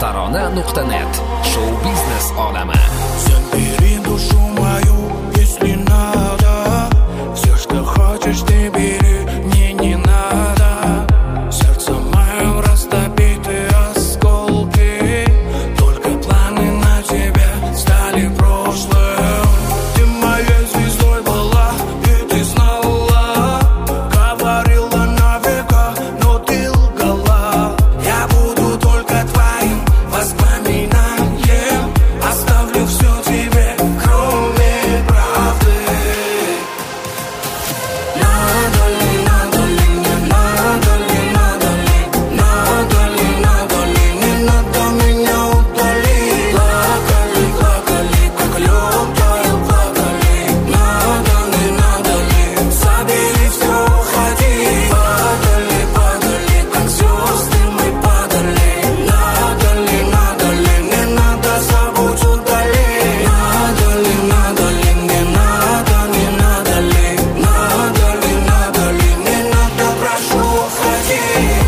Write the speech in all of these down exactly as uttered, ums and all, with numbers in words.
tarona nuqta net. Shou-biznes olami. Sen beri душу мою, если надо. Все, что хочешь, ты бери, мне не надо. Сердце мое растопиты осколки. Только планы на тебя стали прошлым. Ты моей звездой была, и ты знала. Говорила на века, но ты лгала. Я буду только твоим воспоминанием. Оставлю все тебе, кроме правды. Надо ли, надо ли, не надо ли, надо ли, надо ли, надо ли, не надо меня удалить. Плакали, плакали, как лед таял, плакали. Надо ли, надо ли, забери все, уходи. Падали, падали, как звезды мы падали. Надо ли, надо ли, не надо, забудь, удали. Надо ли, надо ли, не надо, не надо ли. Надо ли, надо ли, не надо, прошу, уходи.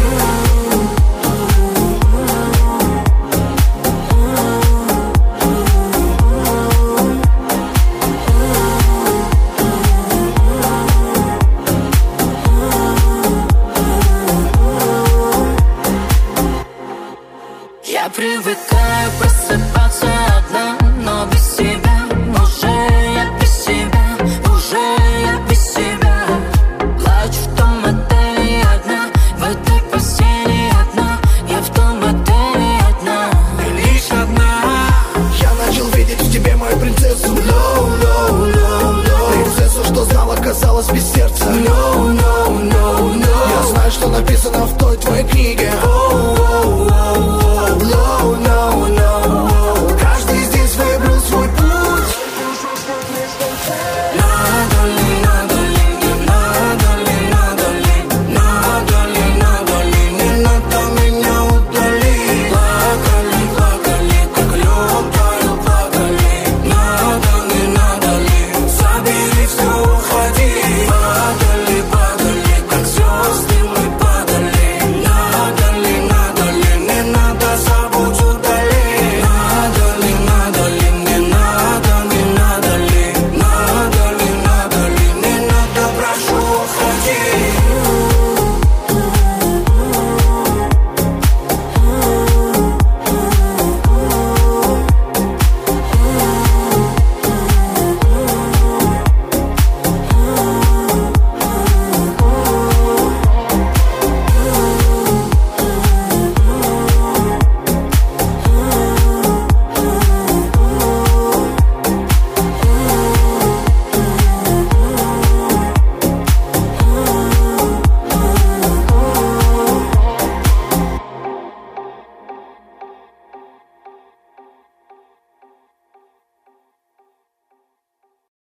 Я привыкаю просыпаться одна, но без тебя уже я без себя, уже я без себя. Плачу в том отеле одна, в этой постели одна, я в том отеле одна. Ты лишь одна. Я начал видеть в тебе мою принцессу. No, no, no, no. Принцессу, что знала, казалось без сердца. No, no, no, no. Я знаю, что написано в той твоей книге.